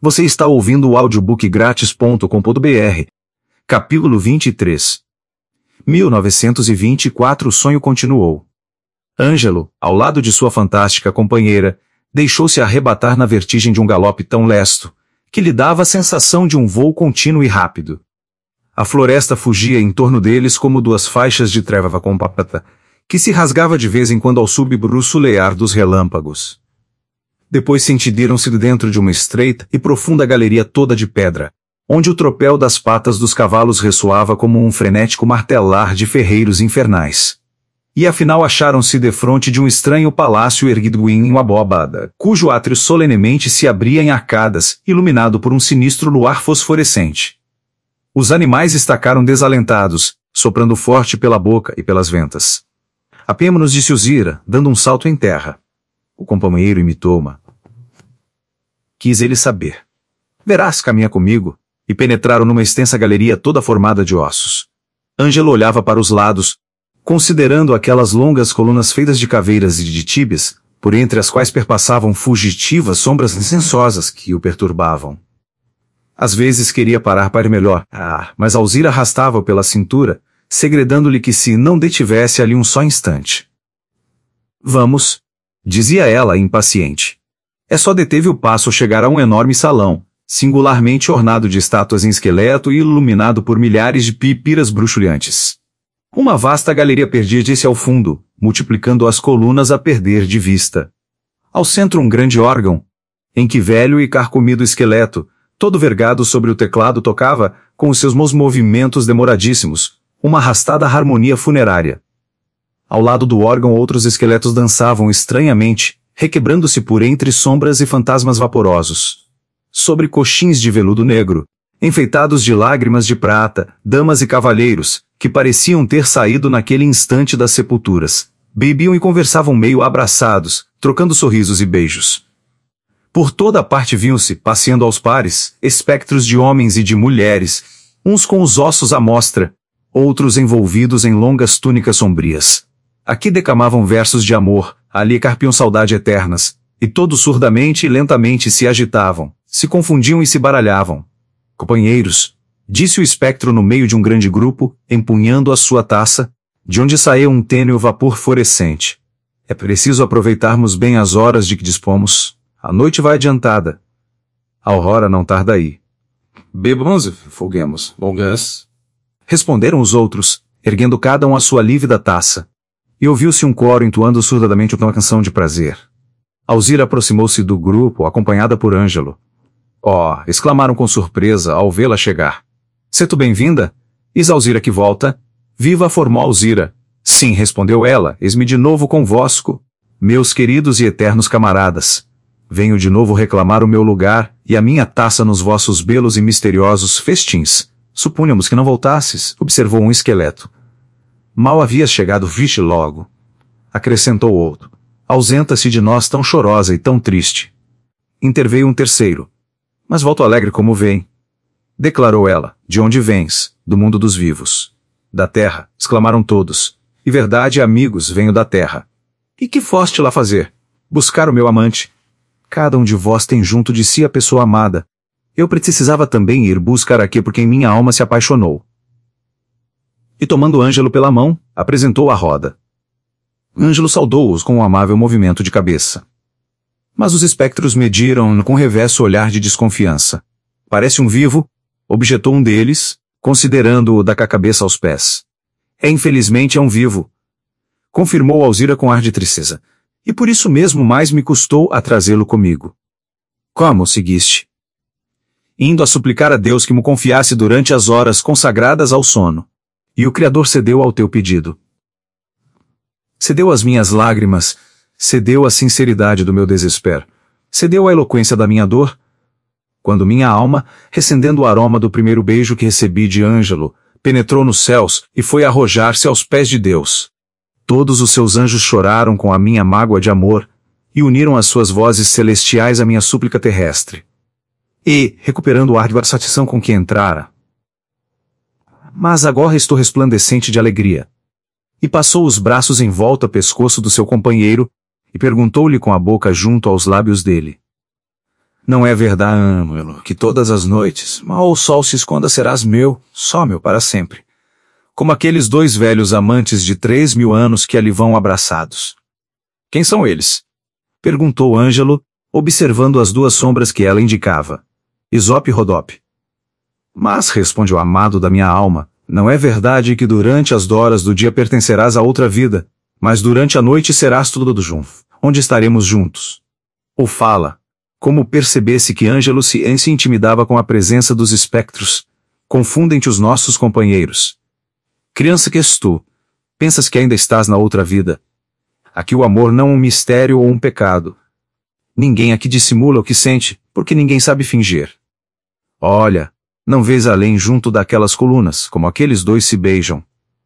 Você está ouvindo o audiobook grátis.com.br. Capítulo 23. 1924 O sonho continuou. Ângelo, ao lado de sua fantástica companheira, deixou-se arrebatar na vertigem de um galope tão lesto, que lhe dava a sensação de um voo contínuo e rápido. A floresta fugia em torno deles como duas faixas de treva compacta, que se rasgava de vez em quando ao subbrussulear dos relâmpagos. Depois sentiram-se dentro de uma estreita e profunda galeria toda de pedra, onde o tropel das patas dos cavalos ressoava como um frenético martelar de ferreiros infernais. E afinal acharam-se defronte de um estranho palácio erguido em uma abóbada, cujo átrio solenemente se abria em arcadas, iluminado por um sinistro luar fosforescente. Os animais estacaram desalentados, soprando forte pela boca e pelas ventas. Apemo-nos, disse Uzira, dando um salto em terra. O companheiro imitou-ma. Quis ele saber. Verás, caminha comigo, e penetraram numa extensa galeria toda formada de ossos. Ângelo olhava para os lados, considerando aquelas longas colunas feitas de caveiras e de tíbias, por entre as quais perpassavam fugitivas sombras licenciosas que o perturbavam. Às vezes queria parar para ir melhor, mas Alzira arrastava-o pela cintura, segredando-lhe que se não detivesse ali um só instante. Vamos, dizia ela impaciente. É só deteve o passo ao chegar a um enorme salão, singularmente ornado de estátuas em esqueleto e iluminado por milhares de pipiras bruxuleantes. Uma vasta galeria perdia-se ao fundo, multiplicando as colunas a perder de vista. Ao centro um grande órgão, em que velho e carcomido esqueleto, todo vergado sobre o teclado tocava, com os seus movimentos demoradíssimos, uma arrastada harmonia funerária. Ao lado do órgão outros esqueletos dançavam estranhamente, requebrando-se por entre sombras e fantasmas vaporosos. Sobre coxins de veludo negro, enfeitados de lágrimas de prata, damas e cavalheiros, que pareciam ter saído naquele instante das sepulturas, bebiam e conversavam meio abraçados, trocando sorrisos e beijos. Por toda a parte viam-se, passeando aos pares, espectros de homens e de mulheres, uns com os ossos à mostra, outros envolvidos em longas túnicas sombrias. Aqui declamavam versos de amor, ali carpiam saudade eternas, e todos surdamente e lentamente se agitavam, se confundiam e se baralhavam. Companheiros, disse o espectro no meio de um grande grupo, empunhando a sua taça, de onde saía um tênue vapor fluorescente. É preciso aproveitarmos bem as horas de que dispomos. A noite vai adiantada. A aurora não tarda aí. Bebamos e folguemos, longas. Responderam os outros, erguendo cada um a sua lívida taça. E ouviu-se um coro entoando surdamente uma canção de prazer. Alzira aproximou-se do grupo, acompanhada por Ângelo. Oh! Exclamaram com surpresa ao vê-la chegar. "Se tu bem-vinda? Is Alzira que volta? Viva formou Alzira." "Sim", respondeu ela, "eis-me de novo convosco, meus queridos e eternos camaradas. Venho de novo reclamar o meu lugar e a minha taça nos vossos belos e misteriosos festins. Supunhamos que não voltasses", observou um esqueleto. "Mal havias chegado, viste logo", acrescentou outro. "Ausenta-se de nós tão chorosa e tão triste." Interveio um terceiro. "Mas volto alegre como vem", declarou ela. "De onde vens?" "Do mundo dos vivos." "Da terra", exclamaram todos. "E verdade, amigos, venho da terra." "E que foste lá fazer?" "Buscar o meu amante." "Cada um de vós tem junto de si a pessoa amada. Eu precisava também ir buscar aqui por quem minha alma se apaixonou." E tomando Ângelo pela mão, apresentou a roda. Ângelo saudou-os com um amável movimento de cabeça. Mas os espectros mediram-no com reverso olhar de desconfiança. "Parece um vivo", objetou um deles, considerando-o da cabeça aos pés. Infelizmente é um vivo", confirmou Alzira com ar de tristeza. "E por isso mesmo mais me custou a trazê-lo comigo." "Como o seguiste?" "Indo a suplicar a Deus que me confiasse durante as horas consagradas ao sono. E o Criador cedeu ao teu pedido. Cedeu às minhas lágrimas, cedeu à sinceridade do meu desespero, cedeu à eloquência da minha dor. Quando minha alma, recendendo o aroma do primeiro beijo que recebi de Ângelo, penetrou nos céus e foi arrojar-se aos pés de Deus. Todos os seus anjos choraram com a minha mágoa de amor e uniram as suas vozes celestiais à minha súplica terrestre. E, recuperando o ar de satisfação com que entrara, mas agora estou resplandecente de alegria. E passou os braços em volta ao pescoço do seu companheiro, e perguntou-lhe com a boca junto aos lábios dele. Não é verdade, amo-lo, que todas as noites, mal o sol se esconda, serás meu, só meu para sempre. Como aqueles dois velhos amantes de 3.000 anos que ali vão abraçados. Quem são eles? Perguntou Ângelo, observando as duas sombras que ela indicava. Isope e Rodope. Mas, responde o amado da minha alma, não é verdade que durante as horas do dia pertencerás a outra vida, mas durante a noite serás tudo junto, onde estaremos juntos. Ou fala, como percebesse que Ângelo se intimidava com a presença dos espectros, confundem-te os nossos companheiros. Criança que és tu, pensas que ainda estás na outra vida. Aqui o amor não é um mistério ou um pecado. Ninguém aqui dissimula o que sente, porque ninguém sabe fingir. Olha, não vês além junto daquelas colunas, como aqueles dois se beijam.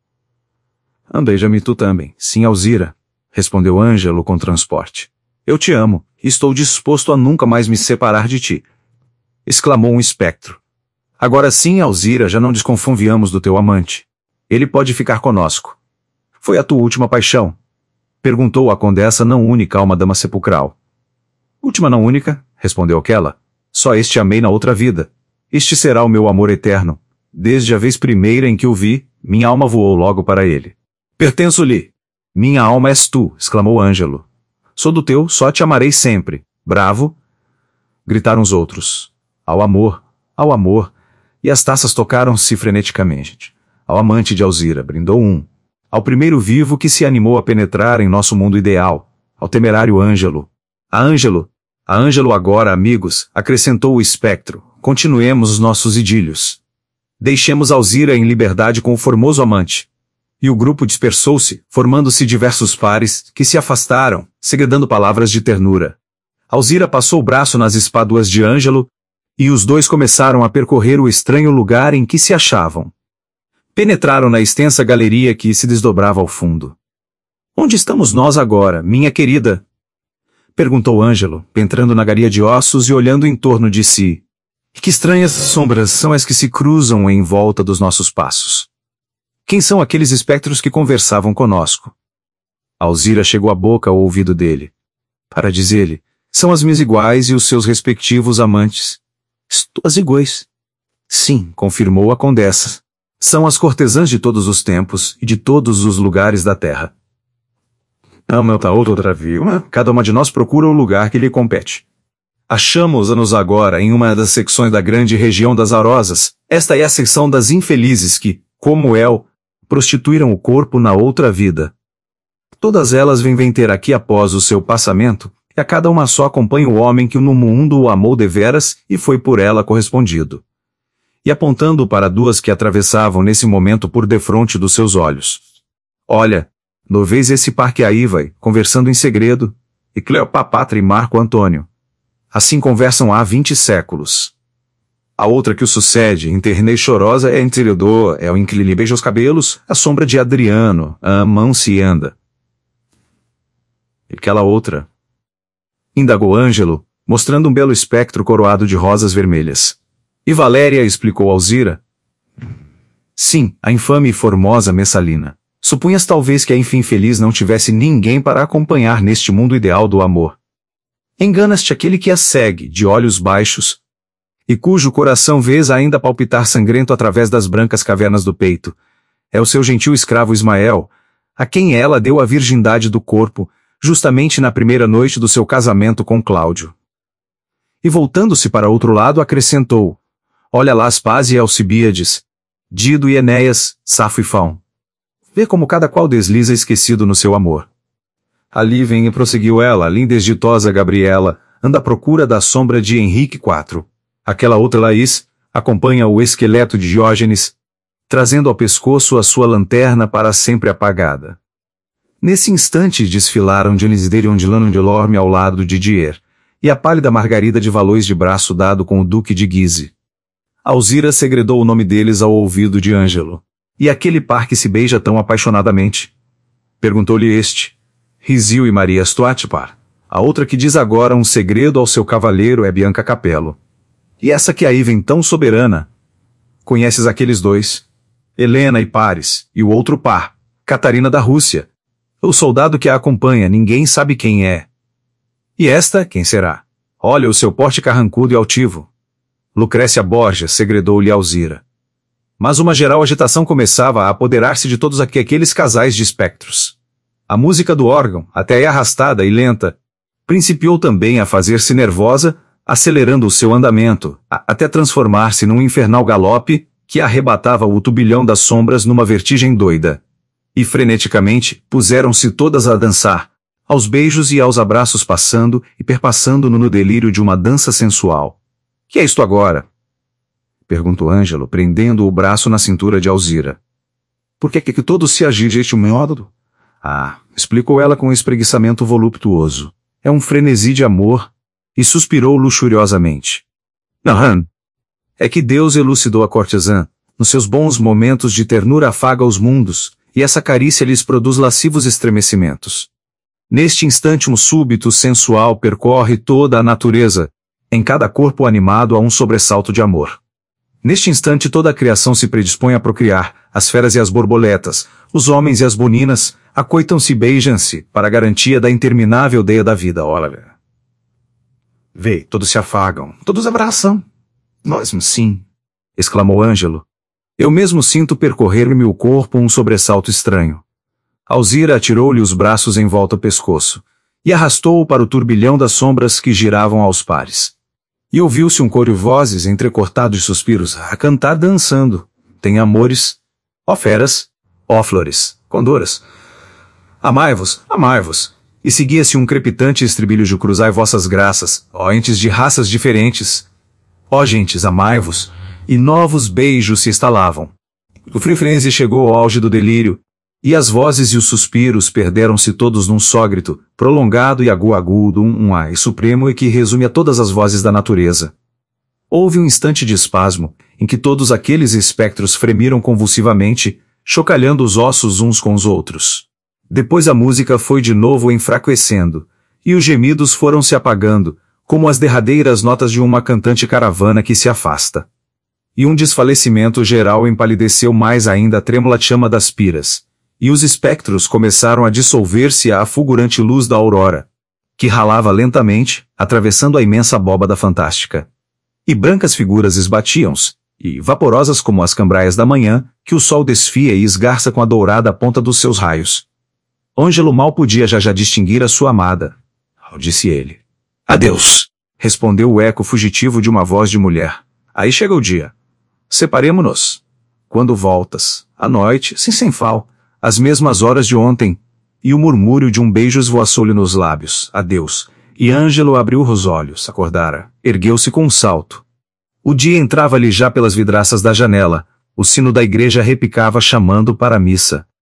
Beija-me tu também, sim, Alzira, respondeu Ângelo com transporte. Eu te amo, e estou disposto a nunca mais me separar de ti. Exclamou um espectro. Agora sim, Alzira, já não desconfiamos do teu amante. Ele pode ficar conosco. Foi a tua última paixão? Perguntou a condessa não única a uma dama sepulcral. Última não única, respondeu aquela. Só este amei na outra vida. Este será o meu amor eterno. Desde a vez primeira em que o vi, minha alma voou logo para ele. Pertenço-lhe. Minha alma és tu, exclamou Ângelo. Sou do teu, só te amarei sempre. Bravo! Gritaram os outros. Ao amor, e as taças tocaram-se freneticamente. Ao amante de Alzira brindou um. Ao primeiro vivo que se animou a penetrar em nosso mundo ideal. Ao temerário Ângelo. A Ângelo agora, amigos, acrescentou o espectro. Continuemos os nossos idílios. Deixemos Alzira em liberdade com o formoso amante. E o grupo dispersou-se, formando-se diversos pares, que se afastaram, segredando palavras de ternura. Alzira passou o braço nas espáduas de Ângelo, e os dois começaram a percorrer o estranho lugar em que se achavam. Penetraram na extensa galeria que se desdobrava ao fundo. Onde estamos nós agora, minha querida? Perguntou Ângelo, entrando na galeria de ossos e olhando em torno de si. Que estranhas sombras são as que se cruzam em volta dos nossos passos? Quem são aqueles espectros que conversavam conosco? Alzira chegou a boca ao ouvido dele. Para dizer-lhe, são as minhas iguais e os seus respectivos amantes. As iguais. Sim, confirmou a condessa. São as cortesãs de todos os tempos e de todos os lugares da terra. Outra vírgula, cada uma de nós procura o lugar que lhe compete. Achamos-nos agora em uma das secções da grande região das Arosas. Esta é a secção das infelizes que, como El, prostituíram o corpo na outra vida. Todas elas vêm ter aqui após o seu passamento, e a cada uma só acompanha o homem que no mundo o amou deveras e foi por ela correspondido. E apontando para duas que atravessavam nesse momento por defronte dos seus olhos. Olha, não vês esse par que aí vai, conversando em segredo, e Cleopatra e Marco Antônio. Assim conversam há 20 séculos. A outra que o sucede, internei chorosa, é Teodor, é o em que lhe beija os cabelos, a sombra de Adriano, a mão se anda. E aquela outra? Indagou Ângelo, mostrando um belo espectro coroado de rosas vermelhas. E Valéria, explicou Alzira. Sim, a infame e formosa Messalina. Supunhas talvez que a infeliz não tivesse ninguém para acompanhar neste mundo ideal do amor. Enganas-te aquele que a segue, de olhos baixos, e cujo coração vês ainda palpitar sangrento através das brancas cavernas do peito. É o seu gentil escravo Ismael, a quem ela deu a virgindade do corpo, justamente na primeira noite do seu casamento com Cláudio. E voltando-se para outro lado acrescentou, olha lá Aspásia e Alcibíades, Dido e Enéas, Safo e Fão. Vê como cada qual desliza esquecido no seu amor. Ali vem e prosseguiu ela, linda e ditosa Gabriela, anda à procura da sombra de Henrique IV. Aquela outra Laís acompanha o esqueleto de Diógenes, trazendo ao pescoço a sua lanterna para sempre apagada. Nesse instante desfilaram Dionisídio e Ondilano de Lorme ao lado de Didier, e a pálida Margarida de Valois de braço dado com o Duque de Guise. Alzira segredou o nome deles ao ouvido de Ângelo. E aquele par que se beija tão apaixonadamente? Perguntou-lhe este. Riziu e Maria Stuatipar. A outra que diz agora um segredo ao seu cavalheiro é Bianca Capello. E essa que aí vem tão soberana? Conheces aqueles dois? Helena e Paris, e o outro par, Catarina da Rússia. O soldado que a acompanha, ninguém sabe quem é. E esta, quem será? Olha o seu porte carrancudo e altivo. Lucrécia Borgia segredou-lhe Alzira. Mas uma geral agitação começava a apoderar-se de todos aqueles casais de espectros. A música do órgão, até arrastada e lenta, principiou também a fazer-se nervosa, acelerando o seu andamento, até transformar-se num infernal galope, que arrebatava o turbilhão das sombras numa vertigem doida. E freneticamente, puseram-se todas a dançar, aos beijos e aos abraços passando e perpassando no delírio de uma dança sensual. Que é isto agora? Perguntou Ângelo, prendendo o braço na cintura de Alzira. Por que todos se agem deste modo? Explicou ela com um espreguiçamento voluptuoso. É um frenesi de amor, e suspirou luxuriosamente. Não, é que Deus elucidou a cortesã, nos seus bons momentos de ternura afaga os mundos, e essa carícia lhes produz lascivos estremecimentos. Neste instante súbito sensual percorre toda a natureza, em cada corpo animado a um sobressalto de amor. Neste instante toda a criação se predispõe a procriar, as feras e as borboletas, os homens e as boninas, acoitam-se e beijam-se, para a garantia da interminável deia da vida, olha. Vê, todos se afagam, todos abraçam. Nós, sim, exclamou Ângelo. Eu mesmo sinto percorrer-me o corpo um sobressalto estranho. Alzira atirou-lhe os braços em volta ao pescoço, e arrastou-o para o turbilhão das sombras que giravam aos pares. E ouviu-se um coro de vozes entrecortado de suspiros, a cantar dançando. Tem amores, ó feras, ó flores, condoras. Amai-vos, amai-vos. E seguia-se um crepitante estribilho de cruzai vossas graças, ó entes de raças diferentes. Ó gentes, amai-vos. E novos beijos se estalavam. O frenesi chegou ao auge do delírio, e as vozes e os suspiros perderam-se todos num só grito, prolongado e agudo, um ai supremo e que resume a todas as vozes da natureza. Houve um instante de espasmo, em que todos aqueles espectros fremiram convulsivamente, chocalhando os ossos uns com os outros. Depois a música foi de novo enfraquecendo, e os gemidos foram se apagando, como as derradeiras notas de uma cantante caravana que se afasta. E um desfalecimento geral empalideceu mais ainda a trêmula chama das piras, e os espectros começaram a dissolver-se à fulgurante luz da aurora, que ralava lentamente, atravessando a imensa abóbada fantástica. E brancas figuras esbatiam-se, e vaporosas como as cambraias da manhã, que o sol desfia e esgarça com a dourada ponta dos seus raios. Ângelo mal podia já distinguir a sua amada. Disse ele. Adeus, respondeu o eco fugitivo de uma voz de mulher. Aí chega o dia. Separemo-nos. Quando voltas, à noite, sem fal, às mesmas horas de ontem, e o murmúrio de um beijo esvoaçou-lhe nos lábios. Adeus. E Ângelo abriu os olhos, acordara, ergueu-se com um salto. O dia entrava-lhe já pelas vidraças da janela, o sino da igreja repicava chamando para a missa.